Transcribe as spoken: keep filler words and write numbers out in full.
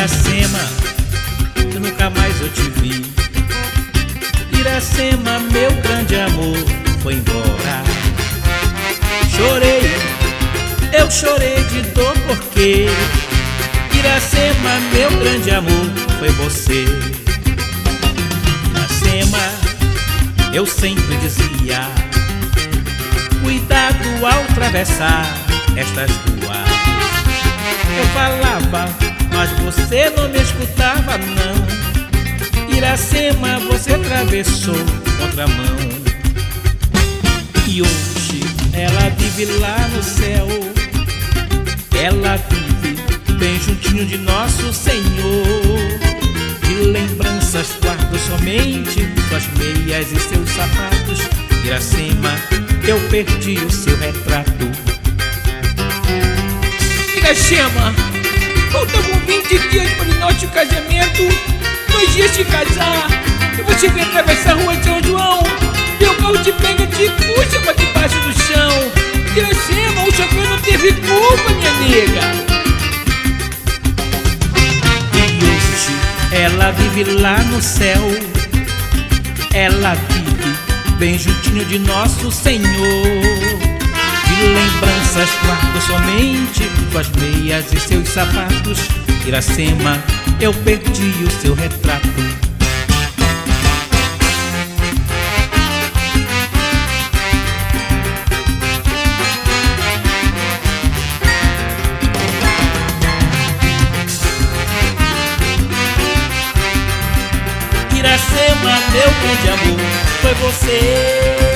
Iracema, que nunca mais eu te vi. Iracema, meu grande amor, foi embora. Chorei, eu chorei de dor porque Iracema, meu grande amor, foi você. Iracema, eu sempre dizia: cuidado ao atravessar estas ruas. Eu falava, mas você não me escutava não. Iracema, você atravessou contramão. E hoje ela vive lá no céu. Ela vive bem juntinho de nosso Senhor. De lembranças guardo somente suas meias e seus sapatos. Iracema, eu perdi o seu retrato. Iracema, faltavam vinte dias para o nosso casamento. Dois dias de casar e você vem atravessar a rua de São João. Meu carro te pega, te puxa para debaixo do chão. Iracema, o chofer não teve culpa, minha nega. E hoje ela vive lá no céu. Ela vive bem juntinho de nosso Senhor. De lembranças guardo somente suas meias e seus sapatos. Iracema, eu perdi o seu retrato. Iracema, meu grande amor, foi você.